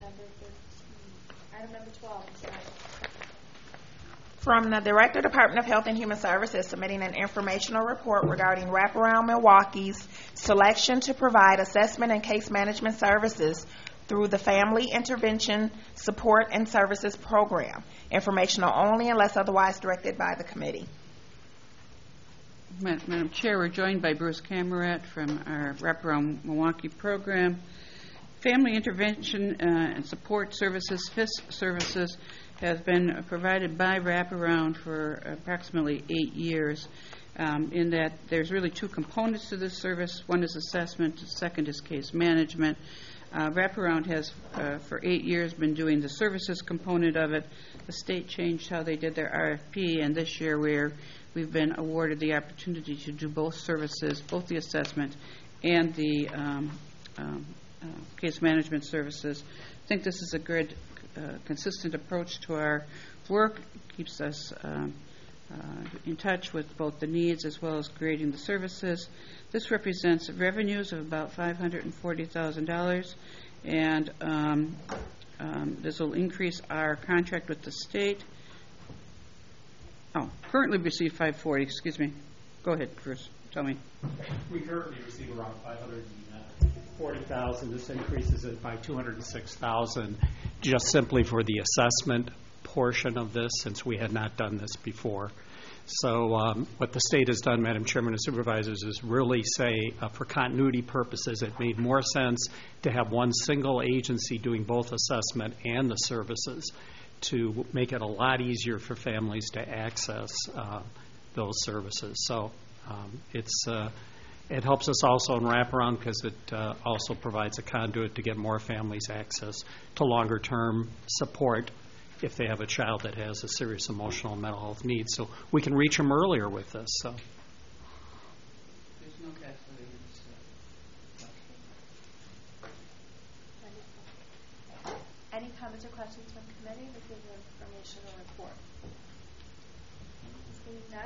Number 13. Item number 12. I'm sorry. From the Director, Department of Health and Human Services, submitting an informational report regarding Wraparound Milwaukee's selection to provide assessment and case management services through the Family Intervention Support and Services Program. Informational only unless otherwise directed by the committee. Madam Chair, we're joined by Bruce Camerat from our Wraparound Milwaukee program. Family Intervention and Support Services, FIS services, has been provided by Wraparound for approximately 8 years. In that there's really two components to this service. One is assessment, the second is case management. Wraparound has, for 8 years, been doing the services component of it. The state changed how they did their RFP, and this year we've been awarded the opportunity to do both services, both the assessment and the case management services. I think this is a good, consistent approach to our work. Keeps us in touch with both the needs as well as creating the services. This represents revenues of about $540,000, and this will increase our contract with the state. Currently receive 540. Excuse me. Go ahead, Bruce. Tell me. We currently receive around 540,000. This increases it by 206,000, just simply for the assessment portion of this, since we had not done this before. So what the state has done, Madam Chairman and Supervisors, is really say for continuity purposes it made more sense to have one single agency doing both assessment and the services to make it a lot easier for families to access those services. So it helps us also in wraparound because it also provides a conduit to get more families access to longer term support if they have a child that has a serious emotional and mental health needs. So we can reach them earlier with this. So. There's no calculations. Any comments or questions from committee? This is an informational report. Seeing none.